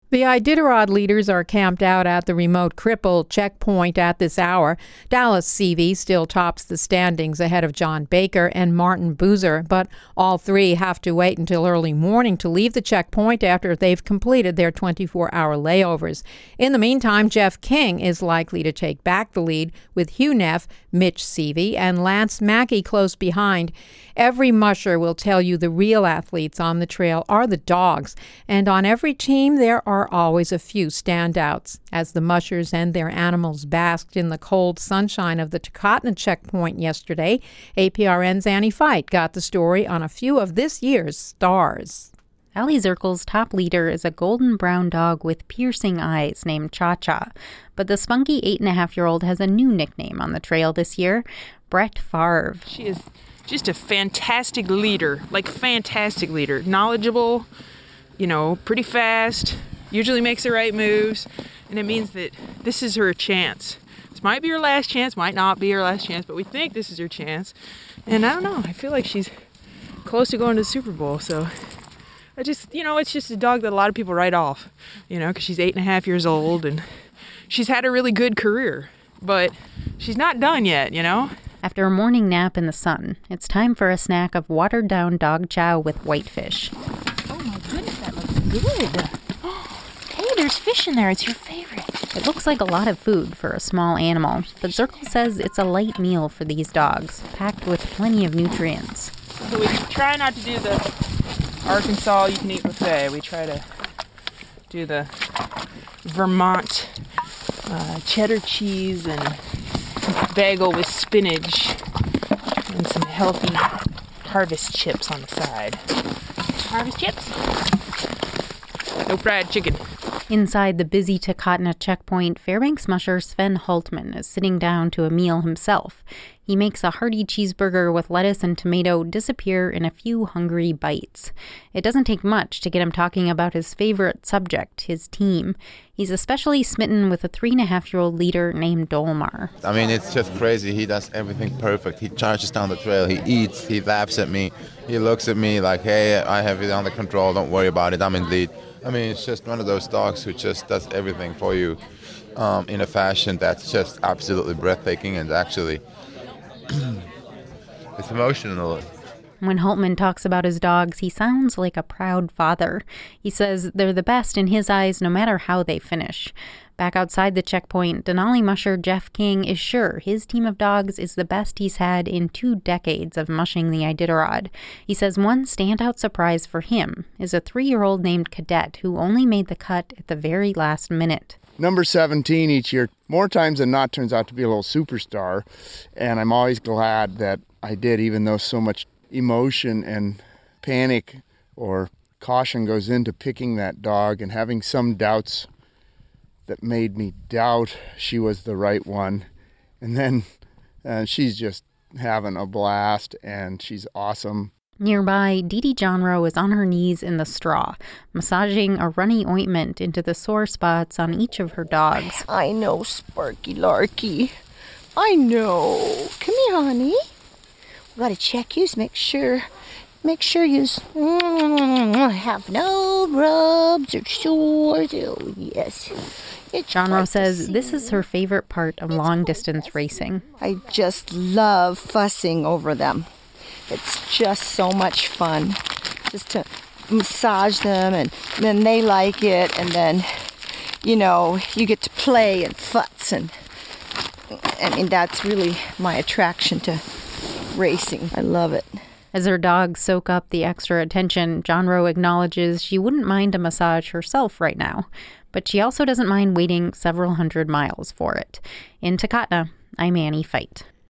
The Iditarod leaders are camped out at the remote Cripple checkpoint at this hour. Dallas CV still tops the standings ahead of John Baker and Martin Boozer, but all three have to wait until early morning to leave the checkpoint after they've completed their 24-hour layovers. In the meantime, Jeff King is likely to take back the lead with Hugh Neff, Mitch CV, and Lance Mackey close behind. Every musher will tell you the real athletes on the trail are the dogs, and on every team there are always a few standouts. As the mushers and their animals basked in the cold sunshine of the Takotna checkpoint yesterday, APRN's Annie Fight got the story on a few of this year's stars. Valley Zircle's top leader is a golden brown dog with piercing eyes named Cha-Cha. But the spunky 8.5-year-old has a new nickname on the trail this year, Brett Favre. She is just a fantastic leader, fantastic leader. Knowledgeable, pretty fast, usually makes the right moves, and it means that this is her chance. This might be her last chance, might not be her last chance, but we think this is her chance. And I don't know, I feel like she's close to going to the Super Bowl, so it's just a dog that a lot of people write off, because she's 8.5 years old, and she's had a really good career, but she's not done yet, After a morning nap in the sun, it's time for a snack of watered-down dog chow with whitefish. Oh my goodness, that looks good. Hey, there's fish in there. It's your favorite. It looks like a lot of food for a small animal, but Zirkle says it's a light meal for these dogs, packed with plenty of nutrients. So we try not to do the Arkansas you-can-eat buffet. We try to do the Vermont cheddar cheese and bagel with spinach and some healthy Harvest chips on the side. Harvest chips? No fried chicken. Inside the busy Takotna checkpoint, Fairbanks musher Sven Hultman is sitting down to a meal himself. He makes a hearty cheeseburger with lettuce and tomato disappear in a few hungry bites. It doesn't take much to get him talking about his favorite subject, his team. He's especially smitten with a 3.5-year-old leader named Dolmar. I mean, it's just crazy. He does everything perfect. He charges down the trail. He eats. He laughs at me. He looks at me like, hey, I have it under control. Don't worry about it. I'm in lead. I mean, it's just one of those dogs who just does everything for you in a fashion that's just absolutely breathtaking, and actually it's emotional. When Hultman talks about his dogs, he sounds like a proud father. He says they're the best in his eyes no matter how they finish. Back outside the checkpoint, Denali musher Jeff King is sure his team of dogs is the best he's had in 2 decades of mushing the Iditarod. He says one standout surprise for him is a 3-year-old named Cadet who only made the cut at the very last minute. Number 17 each year, more times than not, turns out to be a little superstar, and I'm always glad that I did, even though so much emotion and panic or caution goes into picking that dog, and having some doubts that made me doubt she was the right one. And then she's just having a blast, and she's awesome. Nearby, Dee Dee Johnrow is on her knees in the straw, massaging a runny ointment into the sore spots on each of her dogs. I know, Sparky Larky. I know. Come here, honey. We gotta check you, make sure you have no rubs or sores. Oh, yes. Johnrow says this is her favorite part of long-distance racing. I just love fussing over them. It's just so much fun just to massage them, and then they like it, and then, you get to play and futz, and I mean, that's really my attraction to racing. I love it. As her dogs soak up the extra attention, Johnrow acknowledges she wouldn't mind a massage herself right now, but she also doesn't mind waiting several hundred miles for it. In Takotna, I'm Annie Fight.